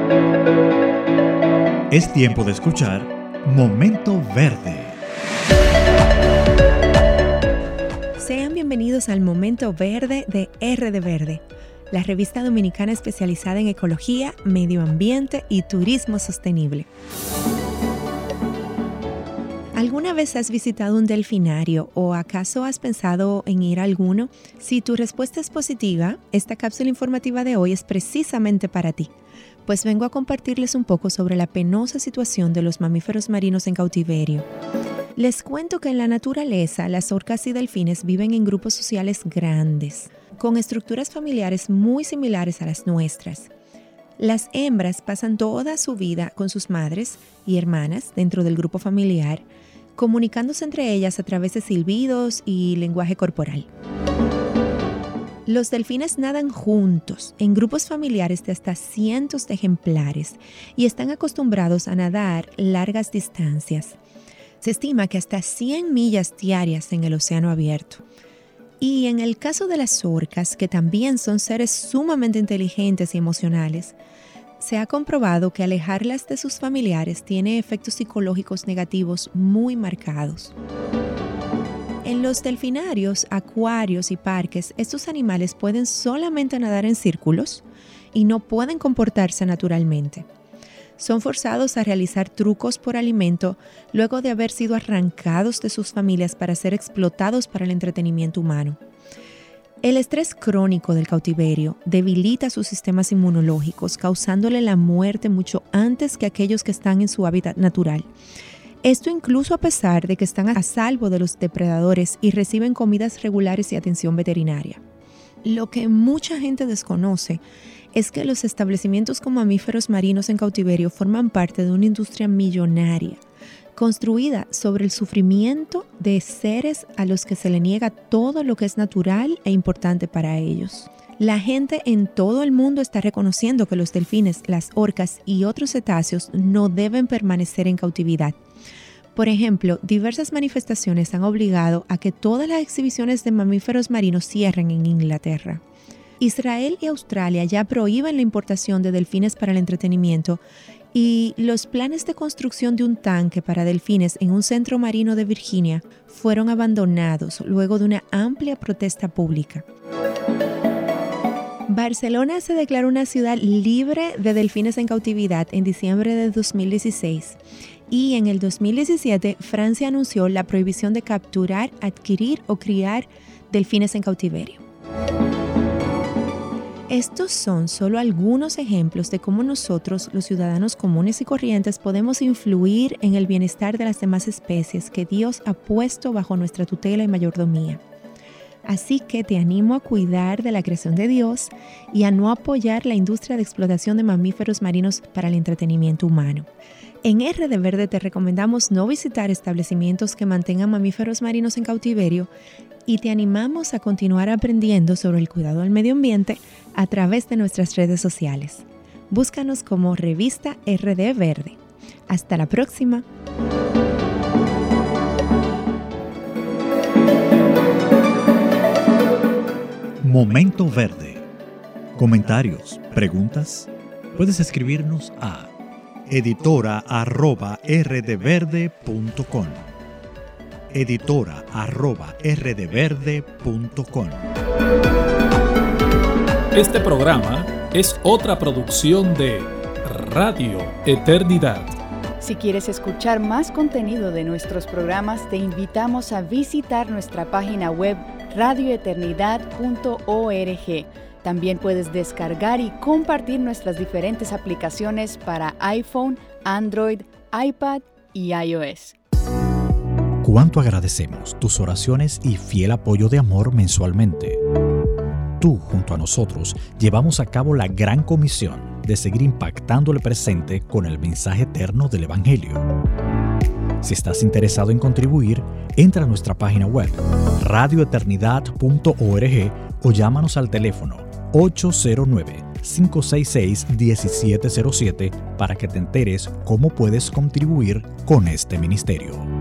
Es tiempo de escuchar Momento Verde. Sean bienvenidos al Momento Verde de RD Verde, la revista dominicana especializada en ecología, medio ambiente y turismo sostenible. ¿Alguna vez has visitado un delfinario o acaso has pensado en ir a alguno? Si tu respuesta es positiva, esta cápsula informativa de hoy es precisamente para ti. Pues vengo a compartirles un poco sobre la penosa situación de los mamíferos marinos en cautiverio. Les cuento que en la naturaleza las orcas y delfines viven en grupos sociales grandes, con estructuras familiares muy similares a las nuestras. Las hembras pasan toda su vida con sus madres y hermanas dentro del grupo familiar, comunicándose entre ellas a través de silbidos y lenguaje corporal. Los delfines nadan juntos, en grupos familiares de hasta cientos de ejemplares, y están acostumbrados a nadar largas distancias. Se estima que hasta 100 millas diarias en el océano abierto. Y en el caso de las orcas, que también son seres sumamente inteligentes y emocionales, se ha comprobado que alejarlas de sus familiares tiene efectos psicológicos negativos muy marcados. En los delfinarios, acuarios y parques, estos animales pueden solamente nadar en círculos y no pueden comportarse naturalmente. Son forzados a realizar trucos por alimento luego de haber sido arrancados de sus familias para ser explotados para el entretenimiento humano. El estrés crónico del cautiverio debilita sus sistemas inmunológicos, causándole la muerte mucho antes que aquellos que están en su hábitat natural. Esto incluso a pesar de que están a salvo de los depredadores y reciben comidas regulares y atención veterinaria. Lo que mucha gente desconoce es que los establecimientos con mamíferos marinos en cautiverio forman parte de una industria millonaria, construida sobre el sufrimiento de seres a los que se le niega todo lo que es natural e importante para ellos. La gente en todo el mundo está reconociendo que los delfines, las orcas y otros cetáceos no deben permanecer en cautividad. Por ejemplo, diversas manifestaciones han obligado a que todas las exhibiciones de mamíferos marinos cierren en Inglaterra. Israel y Australia ya prohíben la importación de delfines para el entretenimiento y los planes de construcción de un tanque para delfines en un centro marino de Virginia fueron abandonados luego de una amplia protesta pública. Barcelona se declaró una ciudad libre de delfines en cautividad en diciembre de 2016 y en el 2017 Francia anunció la prohibición de capturar, adquirir o criar delfines en cautiverio. Estos son solo algunos ejemplos de cómo nosotros, los ciudadanos comunes y corrientes, podemos influir en el bienestar de las demás especies que Dios ha puesto bajo nuestra tutela y mayordomía. Así que te animo a cuidar de la creación de Dios y a no apoyar la industria de explotación de mamíferos marinos para el entretenimiento humano. En RD Verde te recomendamos no visitar establecimientos que mantengan mamíferos marinos en cautiverio y te animamos a continuar aprendiendo sobre el cuidado del medio ambiente a través de nuestras redes sociales. Búscanos como Revista RD Verde. Hasta la próxima. Momento Verde. Comentarios, preguntas. Puedes escribirnos a editora@rdverde.com. editora@rdverde.com. Este programa es otra producción de Radio Eternidad. Si quieres escuchar más contenido de nuestros programas, te invitamos a visitar nuestra página web radioeternidad.org. También puedes descargar y compartir nuestras diferentes aplicaciones para iPhone, Android, iPad y iOS. Cuánto agradecemos tus oraciones y fiel apoyo de amor mensualmente. Tú, junto a nosotros, llevamos a cabo la gran comisión de seguir impactando el presente con el mensaje eterno del Evangelio. Si estás interesado en contribuir, entra a nuestra página web radioeternidad.org o llámanos al teléfono 809-566-1707 para que te enteres cómo puedes contribuir con este ministerio.